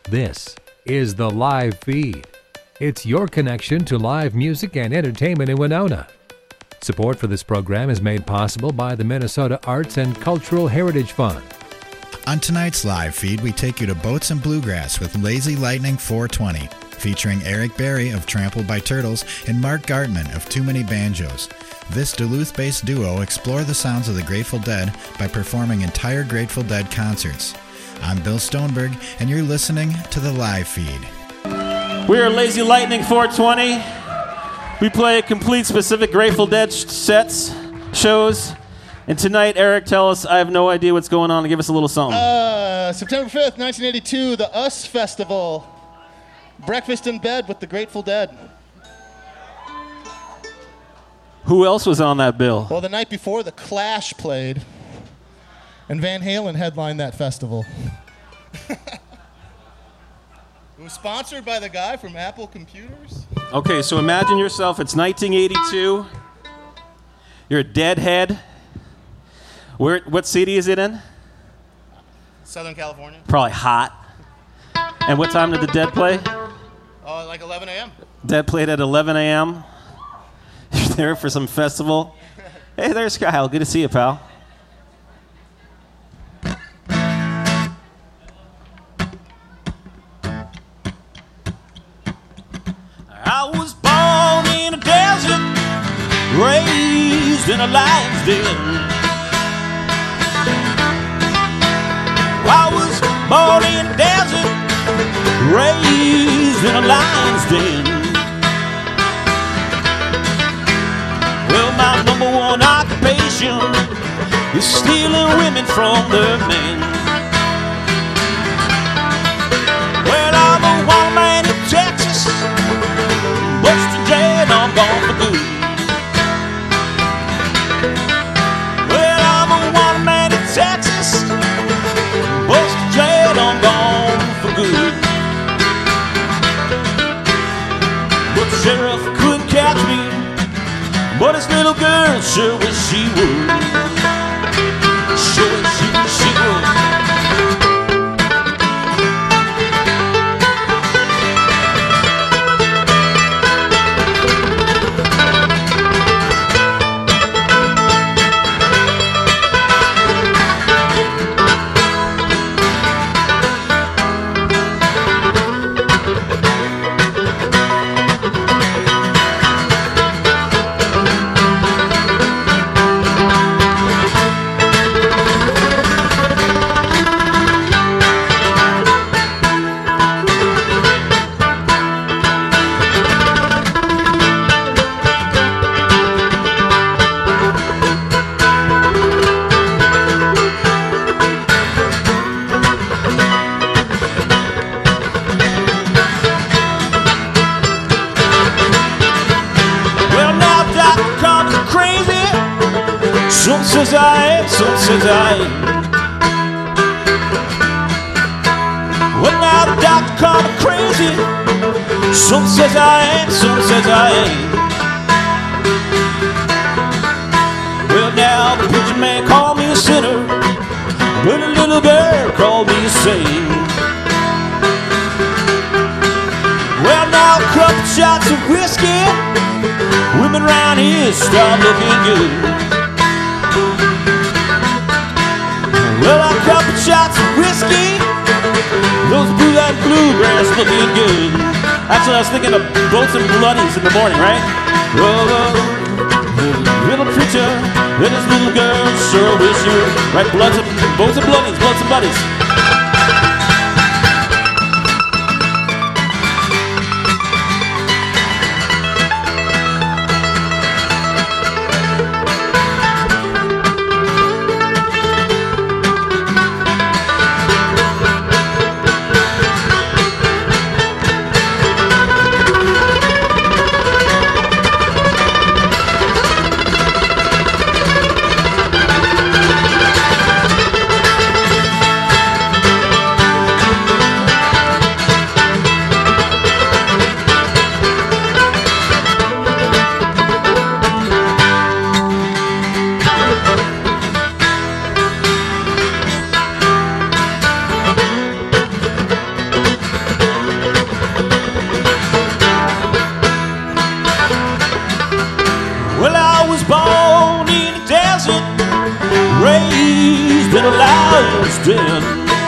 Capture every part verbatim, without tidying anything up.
This is the live feed. It's your connection to live music and entertainment in Winona. Support for this program is made possible by the Minnesota Arts and Cultural Heritage Fund. On tonight's live feed, we take you to Boats and Bluegrass with Lazy Lightning four twenty, featuring Eric Berry of Trampled by Turtles and Mark Gartman of Too Many Banjos. This Duluth-based duo explore the sounds of the Grateful Dead by performing entire Grateful Dead concerts. I'm Bill Stoneberg, and you're listening to the live feed. We are Lazy Lightning four twenty. We play complete specific Grateful Dead sh- sets, shows. And tonight, Eric, tell us, I have no idea what's going on. Give us a little something. Uh, September fifth, nineteen eighty-two, the US Festival. Breakfast in bed with the Grateful Dead. Who else was on that bill? Well, the night before, the Clash played. And Van Halen headlined that festival. It was sponsored by the guy from Apple Computers. Okay, so imagine yourself, it's nineteen eighty-two. You're a Deadhead. Where, what city is it in? Southern California. Probably hot. And what time did the Dead play? Oh, uh, like eleven a.m. Dead played at eleven a.m. You're there for some festival. Hey, there's Kyle. Good to see you, pal. I was born in a desert, raised in a lion's den. I was born in a desert, raised in a lion's den. Well, my number one occupation is stealing women from their men. Well, I'm a wild man in Texas, busting jet, I'm gone for good. Well, I'm a wild man in Texas, busting jet, I'm gone for good. But the sheriff couldn't catch me, but his little girl sure wish she would. Sure wish she, she would. Some says I am, some says I ain't. Well, now the doctor called me crazy. Some says I am, some says I ain't. Well, now the preacher man called me a sinner, but a little girl called me a saint. Well, now a couple shots of whiskey, women round here start looking good. Well, a couple shots of whiskey, those blue that bluegrass looking good. Actually, I was thinking of Boats and Bloodies in the morning, right? Well, uh, little preacher and his little girl sure wish you were right. Bloods and Boats and Bloodies, Bloods and Buddies. raised in a lion's den.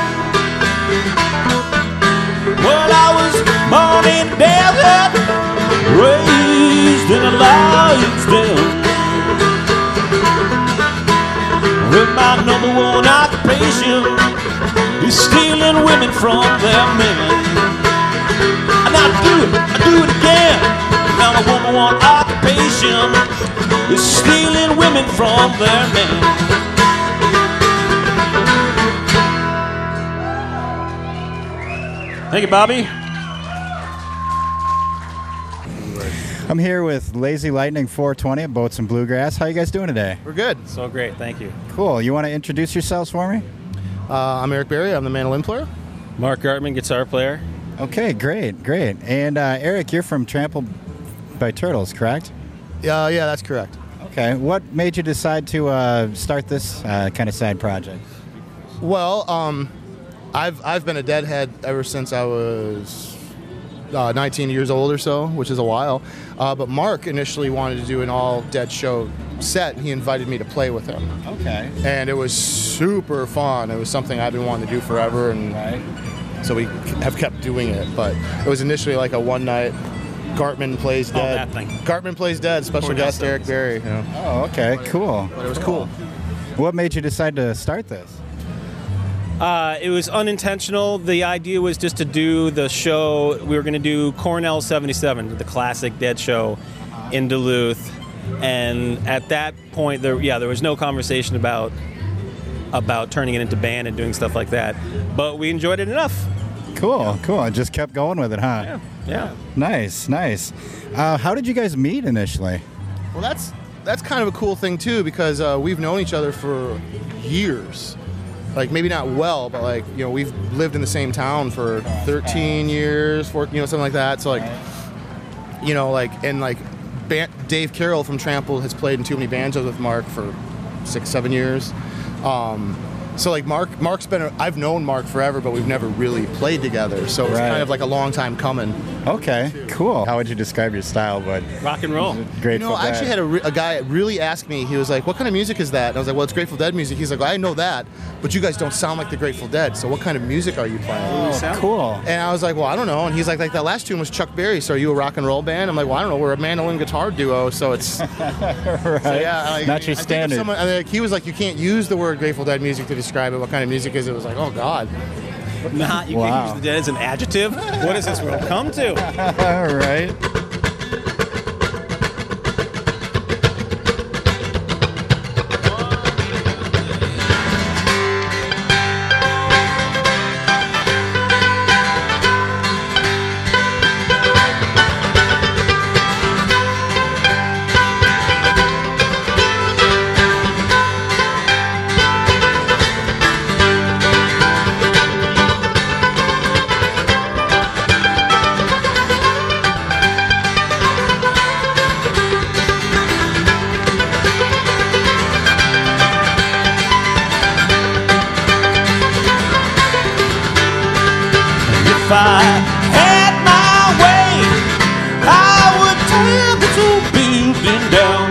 Well, I was born in desert, raised in a lion's den. Well, my number one occupation is stealing women from their men. And I do it, I do it again. Now my number one occupation is stealing women from their men. Thank you, Bobby. I'm here with Lazy Lightning four twenty at Boats and Bluegrass. How you guys doing today? We're good. So great, thank you. Cool. You want to introduce yourselves for me? Uh, I'm Eric Berry. I'm the mandolin player. Mark Gartman, guitar player. Okay, great, great. And uh, Eric, you're from Trampled by Turtles, correct? Yeah, uh, yeah, that's correct. Okay. What made you decide to uh, start this uh, kind of side project? Well, um, I've I've been a Deadhead ever since I was uh, nineteen years old or so, which is a while. Uh, but Mark initially wanted to do an all Dead show set. He invited me to play with him. Okay. And it was super fun. It was something I've been wanting to do forever, and Right. so we have kept doing it. But it was initially like a one night. Gartman plays Oh, Dead. that thing. Gartman plays Dead. Special Cornell guest Eric Berry. You know. Oh, okay, cool. But it was cool. What made you decide to start this? Uh, it was unintentional. The idea was just to do the show. We were going to do Cornell seventy-seven, the classic Dead show in Duluth. And at that point, there, yeah, there was no conversation about about turning it into band and doing stuff like that. But we enjoyed it enough. Cool, cool. I just kept going with it, huh? Yeah, yeah. Nice, nice. Uh, how did you guys meet initially? Well, that's that's kind of a cool thing too, because uh, we've known each other for years. Like maybe not well, but like you know we've lived in the same town for thirteen years, fourteen, you know, something like that. So like, you know, like and like Ban- Dave Carroll from Trampled has played in Too Many Banjos with Mark for six, seven years. Um, So like Mark, Mark's been. A, I've known Mark forever, but we've never really played together. So it's Right. kind of like a long time coming. Okay, cool. How would you describe your style? But Rock and roll. You Grateful know, I Dead. actually had a, re- a guy really ask me. He was like, "What kind of music is that?" And I was like, "Well, it's Grateful Dead music." He's like, well, "I know that, but you guys don't sound like the Grateful Dead. So what kind of music are you playing?" Oh, cool. And I was like, "Well, I don't know." And he's like, "Like that last tune was Chuck Berry. So are you a rock and roll band?" I'm like, "Well, I don't know. We're a mandolin guitar duo. So it's right. so yeah." Like, Not your I think if standard. Someone, and like, he was like, "You can't use the word Grateful Dead music to describe it. What kind of music is it?" It was like, "Oh God." Nah, you Wow. can't use the Dead as an adjective. What does this world come to? All right. If I had my way, I would tear this old building down.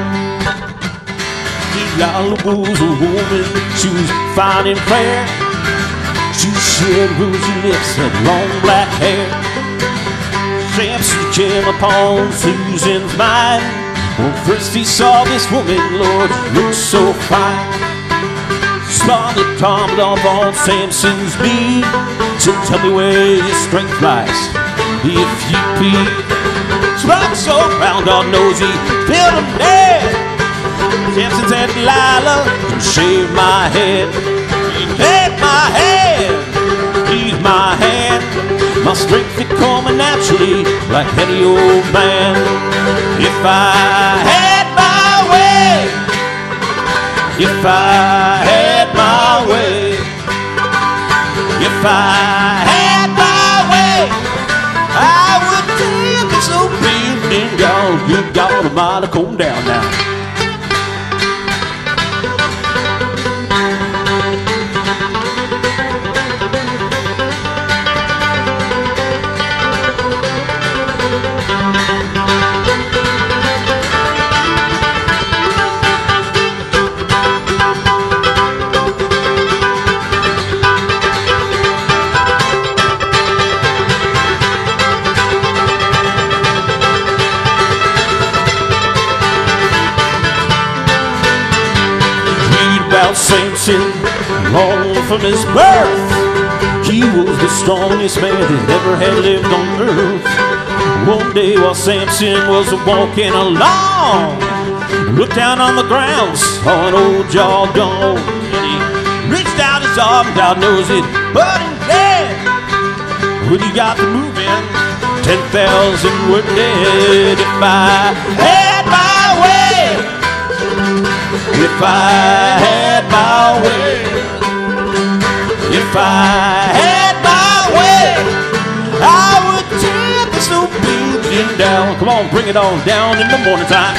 Lala was a woman, she was fine and fair. She shed rosy lips and long black hair. Samson came upon Susan's mind. When first he saw this woman, Lord, looked so fine. Slaughter tumbled off on Samson's knee. So tell me where your strength lies, if you please. Slung so round our nosy, filled him dead. Samson said, Delilah, shave my head. Take my hand, ease my hand. My strength is coming naturally like any old man. If I had my way, if I had my way, if I had my way, I would tear this old building down. Good God Almighty, come down now. Samson, long from his birth, he was the strongest man that ever had lived on earth. One day while Samson was walking along, looked down on the ground, saw an old jawbone, and he reached out his arm, God knows it, but in dead. When he got to moving, ten thousand were dead. If I had my way, if I had my way, if I had my way, I would tear this old building down. Come on, bring it on down in the morning time.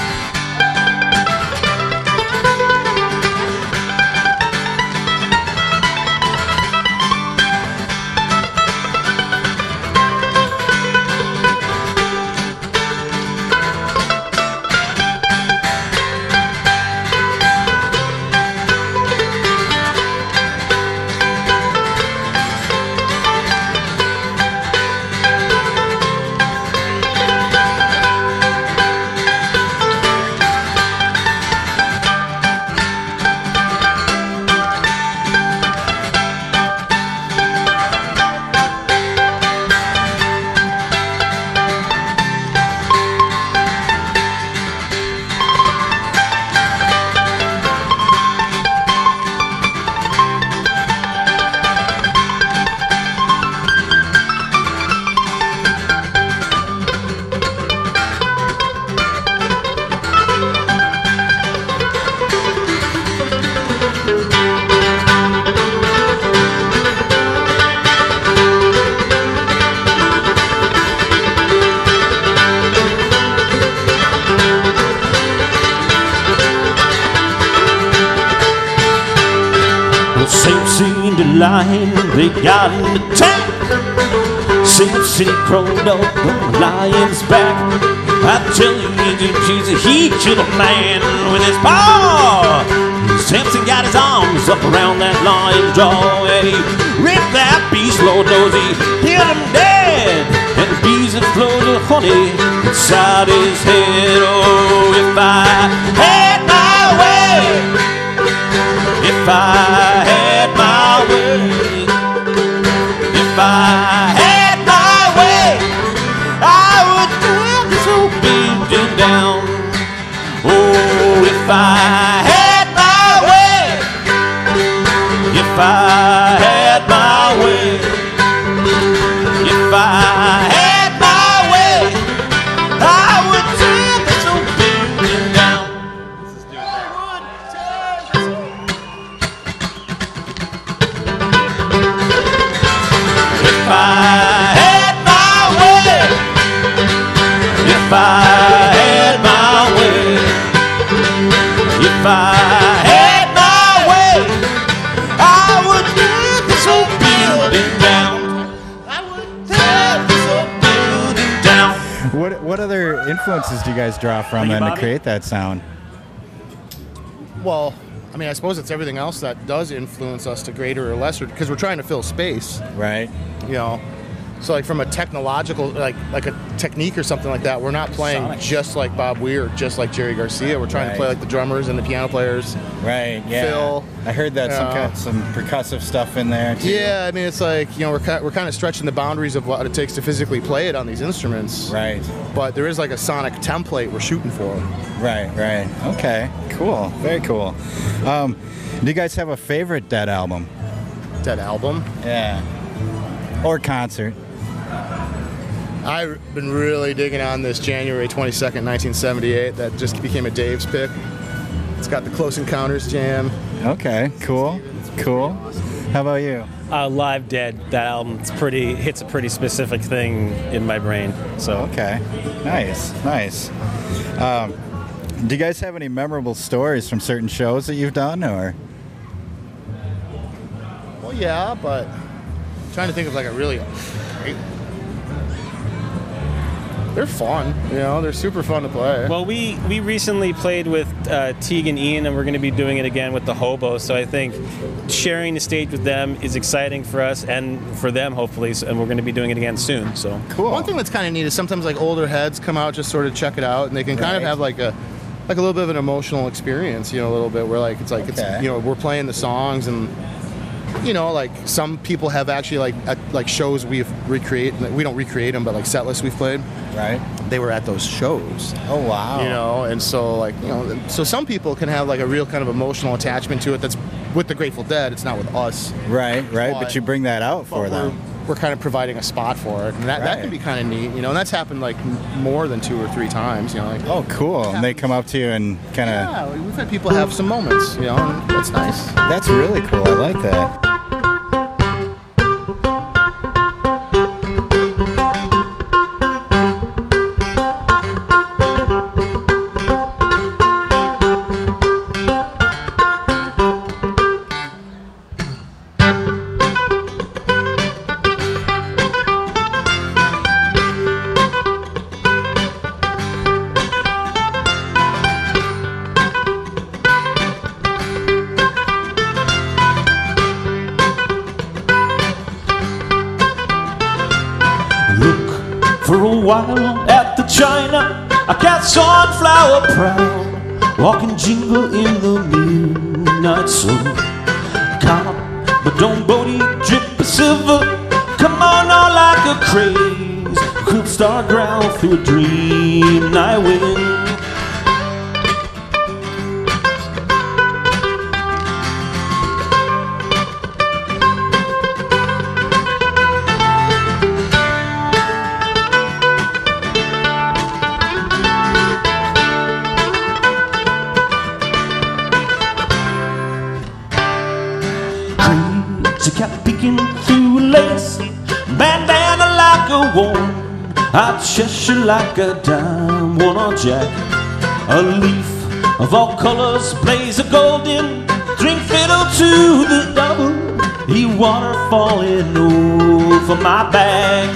Samson the lion, they got in the tank. Samson crawled up on the lion's back. I tell you, Jesus, he killed a man with his paw. Samson got his arms up around that lion's jaw, and he ripped that beast, Lord knows he killed him dead. And the bees that flowed the honey inside his head. Oh, if I had my way, if I had my way, if I had my way, I would tear this whole building down. Oh, if I had my way, if I had my way, if I had my way, I would tear this whole building down. If I had my way, if I had my way, if I had my way, I would tear this whole building down. I would tear this whole building down. What what other influences do you guys draw from Thank you, then to Bobby. create that sound? Well, I mean, I suppose it's everything else that does influence us to greater or lesser, because we're trying to fill space, Right. you know. So, like, from a technological, like like a technique or something like that, we're not playing Sonic. just like Bob Weir, just like Jerry Garcia. We're trying Right. to play like the drummers and the piano players. Right. Yeah. Phil, I heard that some uh, kind, some percussive stuff in there too. Yeah, I mean, it's like, you know, we're ki- we're kind of stretching the boundaries of what it takes to physically play it on these instruments. Right. But there is like a sonic template we're shooting for. Right. Right. Okay. Cool. Very cool. Um, do you guys have a favorite Dead album? That album. Yeah. Or concert? I've been really digging on this January twenty-second, nineteen seventy-eight. That just became a Dave's pick. It's got the Close Encounters jam. Okay. Cool. Cool. How about you? Uh, Live Dead, that album, it's pretty hits a pretty specific thing in my brain. So Okay. Nice. Nice. Um, do you guys have any memorable stories from certain shows that you've done, or? Well, yeah, but I'm trying to think of like a really great. They're fun, you know. They're super fun to play. Well, we, we recently played with uh, Teague and Ian, and we're going to be doing it again with the Hobos. So I think sharing the stage with them is exciting for us and for them, hopefully. So, and we're going to be doing it again soon. So Cool. One thing that's kind of neat is sometimes like older heads come out, just sort of check it out, and they can kind of Right. have like a like a little bit of an emotional experience, you know, a little bit where like it's like Okay. it's you know we're playing the songs and you know like some people have actually like at, like shows we've recreate we don't recreate them but like set lists we've played, Right. they were at those shows. Oh wow. You know, and so like you know, so some people can have like a real kind of emotional attachment to it. That's with the Grateful Dead. It's not with us. Right, right. But But- you bring that out But for we're, them. we're kind of providing a spot for it, and that, that Right. can be kind of neat. You know, and that's happened like m- more than two or three times. You know, like Oh, cool. And they come up to you and kind of. yeah, we've had people have some moments. You know, and that's nice. That's really cool. I like that. Look for a while at the China, a cat sunflower proud, walking jingle in the midnight sun. Come, but don't Bodie drip a silver. Come on now like a craze, could start growl through a dream night wind. Crazy cat peeking through a lace, bandana like a worn out Cheshire like a dime one on jack. A leaf of all colors blaze a golden drink fiddle to the double. He water falling over my back.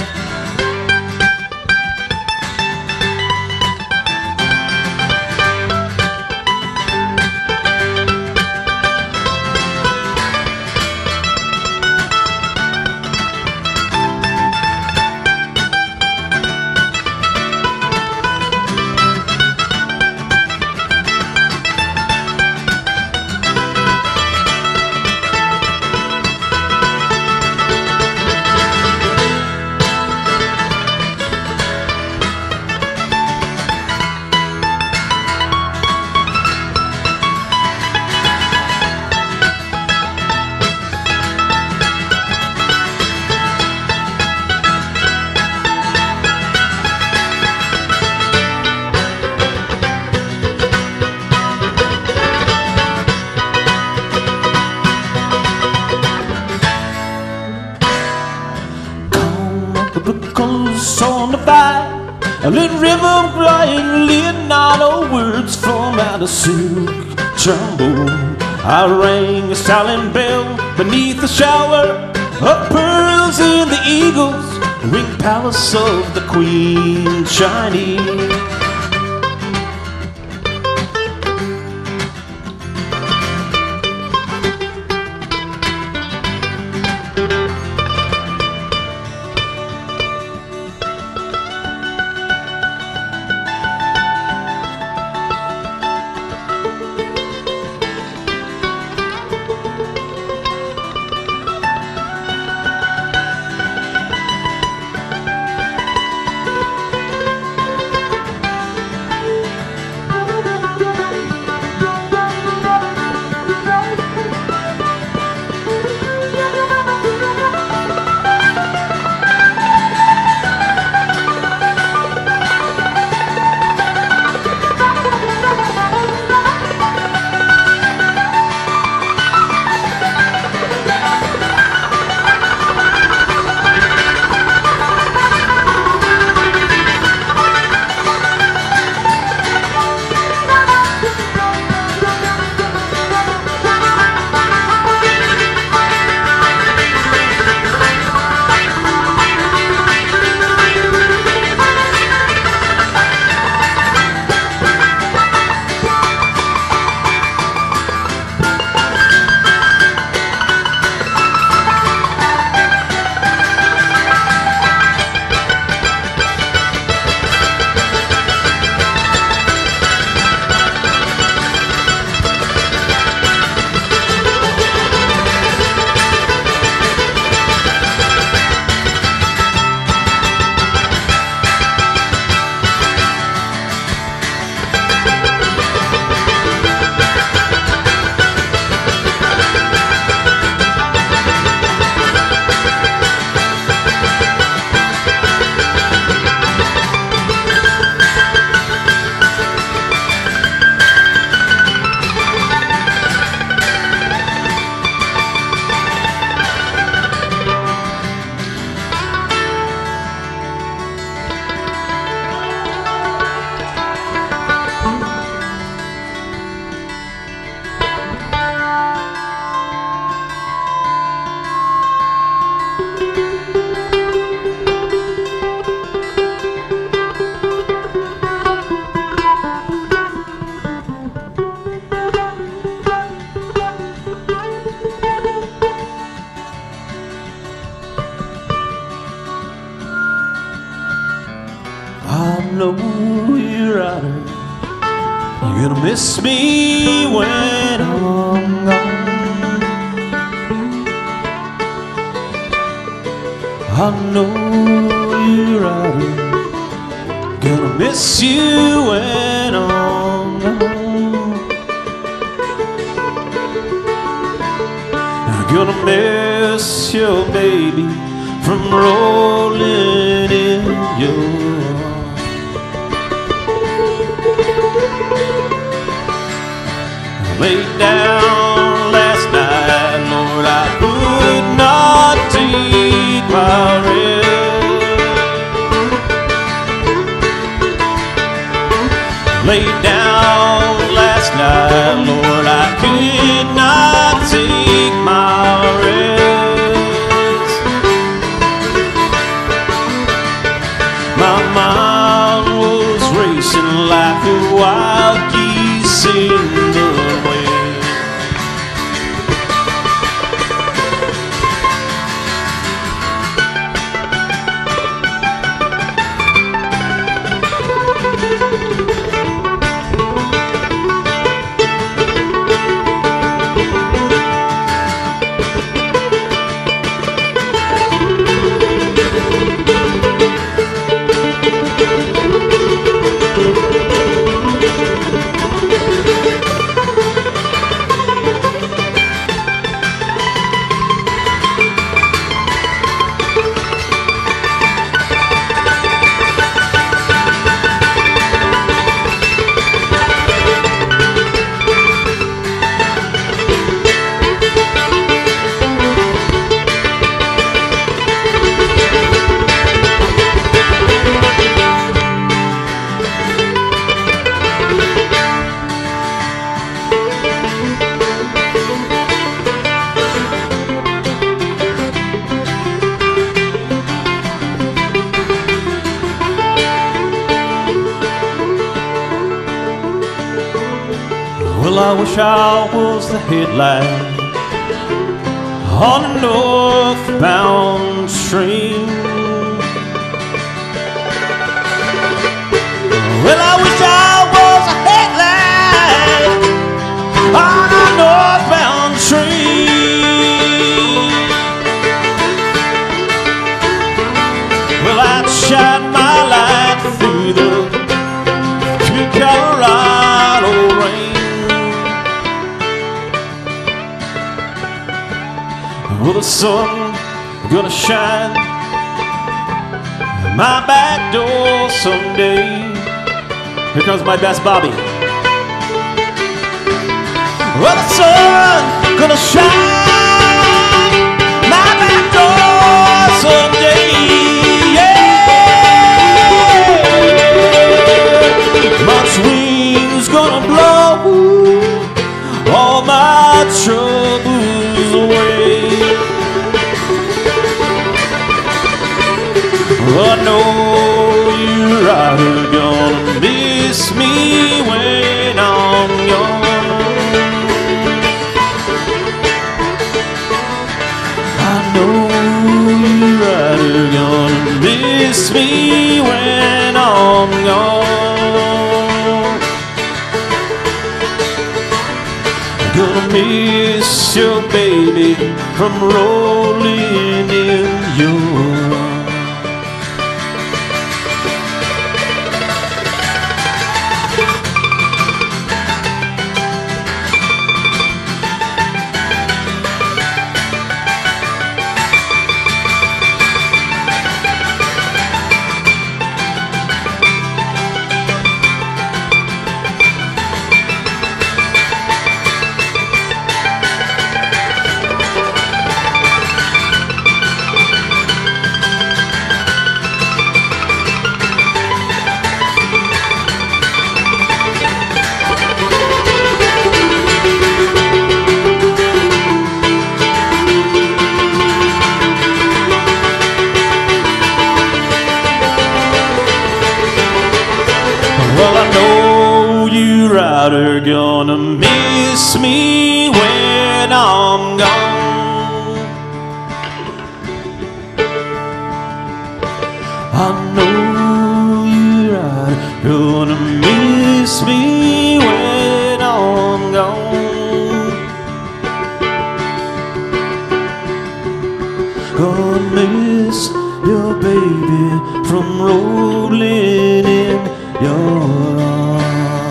The colors on the fire, a little river crying, little not all words from out of silk trombone. I rang a silent bell beneath the shower of pearls in the eagle's winged palace of the Queen shining. Gonna miss me when I'm gone. I know you're right. Gonna miss you when I'm gone. I'm gonna miss you, baby, from rolling in your arms. I laid down last night, Lord, I could not take my rest. Laid down last night, Lord, I could not take my rest. My mind was racing like a wild geese in the wind. Well, I wish I was the headlight on a northbound train. Well, I wish I was a headlight on a northbound train. Well, I'd shine my light through the Colorado rain. Well, the sun gonna shine my back door someday. Here comes my best Bobby. Well, the sun gonna shine my back door someday. Yeah, my wings gonna blow all my troubles away. I know you're right, you're gonna miss me when I'm gone. I know you're right, you're gonna miss me when I'm gone. I'm gonna miss your baby from rolling in your arms. Well, I know you're out gonna miss me when I'm gone. I know you're out gonna miss me when gonna miss your baby from rolling in your arms.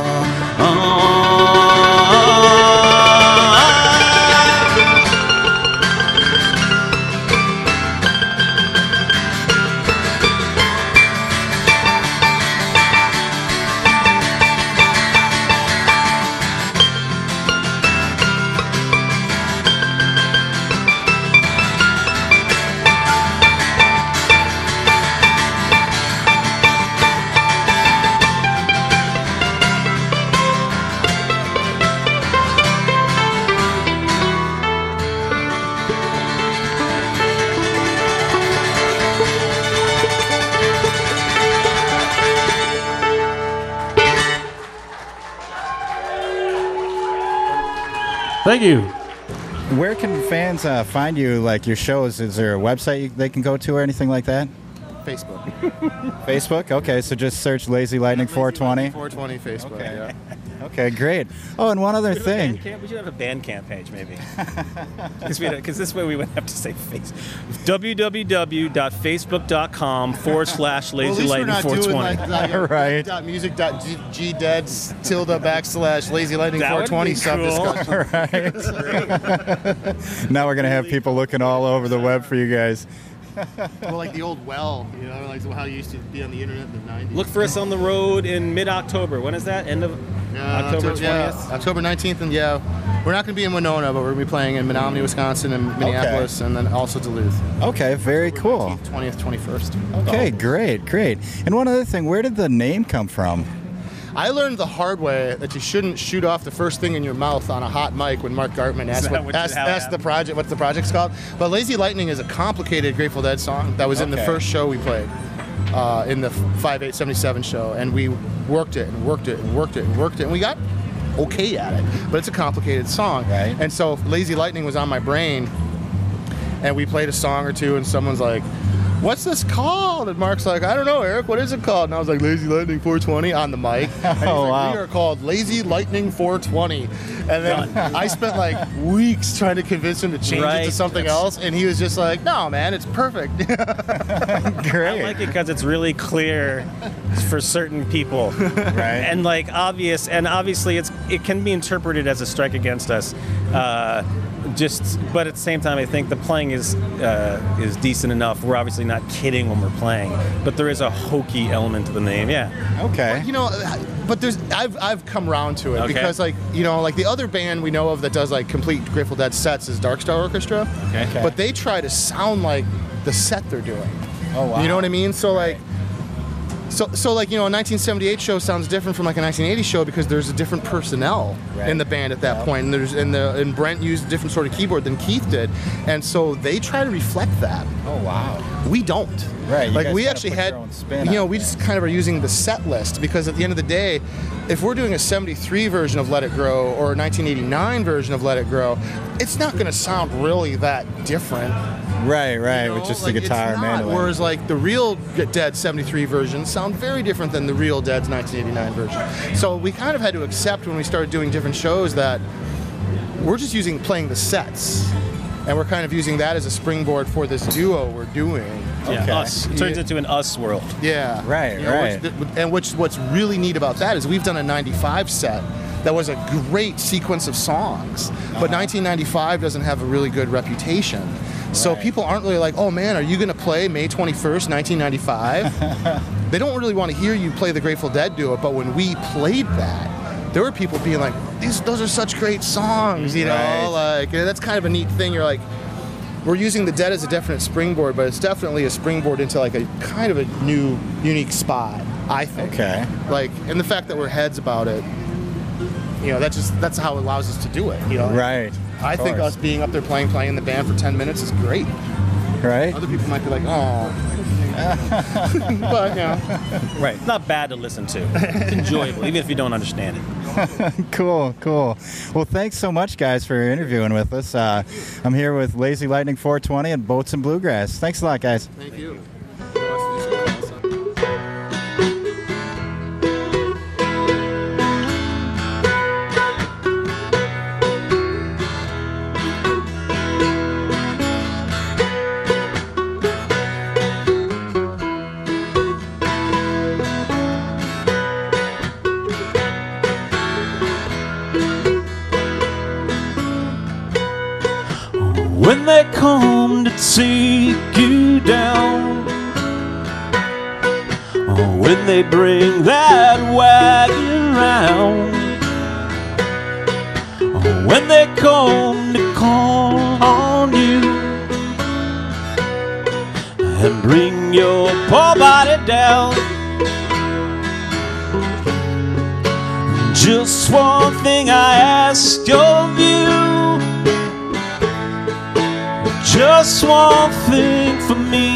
Thank you. Where can fans uh, find you, like your shows? Is there a website you, they can go to or anything like that? Facebook. Facebook? Okay, so just search Lazy Lightning four twenty. four twenty Facebook, Okay. yeah. Okay, great. Oh, and one other We should have a thing. Bandcamp- We should have a Bandcamp page, maybe. Because this way we wouldn't have to say face. www.facebook.com forward slash Well, at Lazy least we're Lightning not four doing twenty. like, like Right. dot music dot g dead tilde backslash lazy lightning That four would twenty be sub cool. discussion. Right. Now we're going to have people looking all over the web for you guys. Well, like the old well, you know, like how you used to be on the internet in the nineties. Look for us on the road in mid-October. When is that? End of Yeah, October October, yeah, twentieth? October nineteenth, and yeah, we're not going to be in Winona, but we're going to be playing in Menominee, Wisconsin, and Minneapolis, and then also Duluth. Okay, very cool. twentieth, twenty-first. Okay, great, great. And one other thing, where did the name come from? I learned the hard way that you shouldn't shoot off the first thing in your mouth on a hot mic when Mark Gartman asked, that what, what- asked, how it asked the happened? project, what's the project's called. But Lazy Lightning is a complicated Grateful Dead song that was in the Okay. first show we played, uh, in the five eight seventy-seven show, and we worked it and worked it and worked it and worked it, and we got okay at it. But it's a complicated song, Right. and so Lazy Lightning was on my brain, and we played a song or two, and someone's like, what's this called? And Mark's like, I don't know, Eric, what is it called? And I was like, Lazy Lightning four twenty on the mic. And he's Oh, like, wow. we are called Lazy Lightning four twenty. And then I spent like weeks trying to convince him to change it Right. to something That's- else, and he was just like, no, man, it's perfect. Great. I like it because it's really clear for certain people, Right. and like obvious, and obviously it's it can be interpreted as a strike against us. Uh, just, but at the same time, I think the playing is uh, is decent enough. We're obviously not kidding when we're playing, but there is a hokey element to the name. Yeah. Okay. You know, but there's I've I've come around to it Okay. because like you know like the other band we know of that does like complete Grateful Dead sets is Dark Star Orchestra. Okay. Okay. But they try to sound like the set they're doing. Oh, wow. You know what I mean? So like. So, so like you know, a nineteen seventy-eight show sounds different from like a nineteen eighty show because there's a different personnel Right. in the band at that Yep. point, and there's and the and Brent used a different sort of keyboard than Keith did, and so they try to reflect that. Oh, wow. We don't. Right, you Like guys we kinda actually put had, your own spin you know, on we it. just kind of are using the set list because at the end of the day, if we're doing a seventy-three version of Let It Grow or a nineteen eighty-nine version of Let It Grow, it's not going to sound really that different. Right, right, you know? with just Like, the guitar it's not. mandolin. Whereas like the real Dead seventy-three versions sound very different than the real Dead's nineteen eighty-nine version. So we kind of had to accept when we started doing different shows that we're just using playing the sets, and we're kind of using that as a springboard for this duo we're doing. Yeah. Okay. Us. It turns Yeah. into an us world. Yeah. Right, You know, right. which- and which what's really neat about that is we've done a ninety-five set that was a great sequence of songs, but nineteen ninety-five doesn't have a really good reputation. So Right. people aren't really like, oh man, are you going to play May twenty-first, nineteen ninety-five? They don't really want to hear you play the Grateful Dead do it, but when we played that, there were people being like, these, those are such great songs, you know? Right. Like, and that's kind of a neat thing. You're like, we're using the Dead as a definite springboard, but it's definitely a springboard into like a kind of a new, unique spot, I think. Okay. Like, and the fact that we're heads about it, you know, that's just that's how it allows us to do it. You know, Right. I of think course. us being up there playing, playing in the band for ten minutes is great. Right? Other people might be like, oh, but you know, Right. It's not bad to listen to. It's enjoyable, even if you don't understand it. Cool, cool. Well, thanks so much, guys, for interviewing with us. Uh, I'm here with Lazy Lightning four twenty and Boats and Bluegrass. Thanks a lot, guys. thank you. come to take you down. Oh, when they bring that wagon round. Oh, when they come to call on you and bring your poor body down. Just one thing I ask of you, just one thing for me.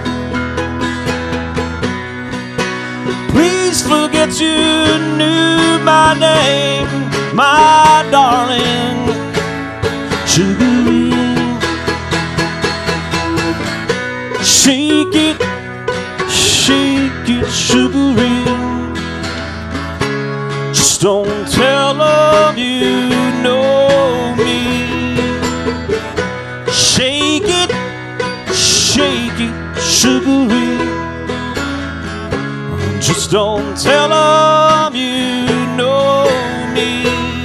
Please forget you knew my name, my darling Sugarine. Shake it, shake it, Sugarine. Just don't tell them you know me. Shake it, shake it, Sugarine. Just don't tell them you know me.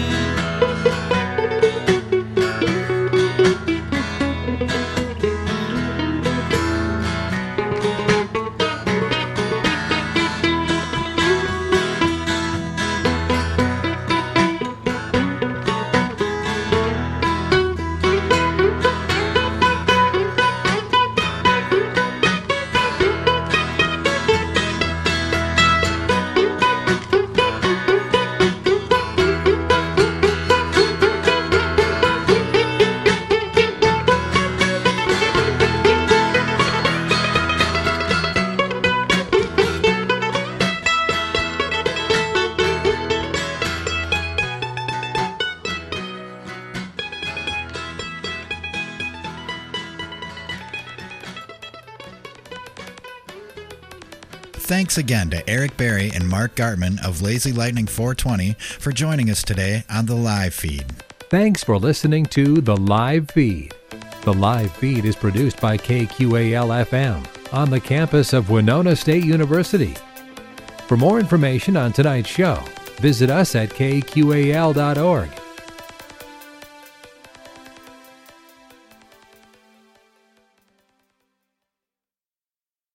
Thanks again to Eric Berry and Mark Gartman of Lazy Lightning four twenty for joining us today on the live feed. Thanks for listening to The Live Feed. The Live Feed is produced by K Q A L F M on the campus of Winona State University. For more information on tonight's show, visit us at K Q A L dot org.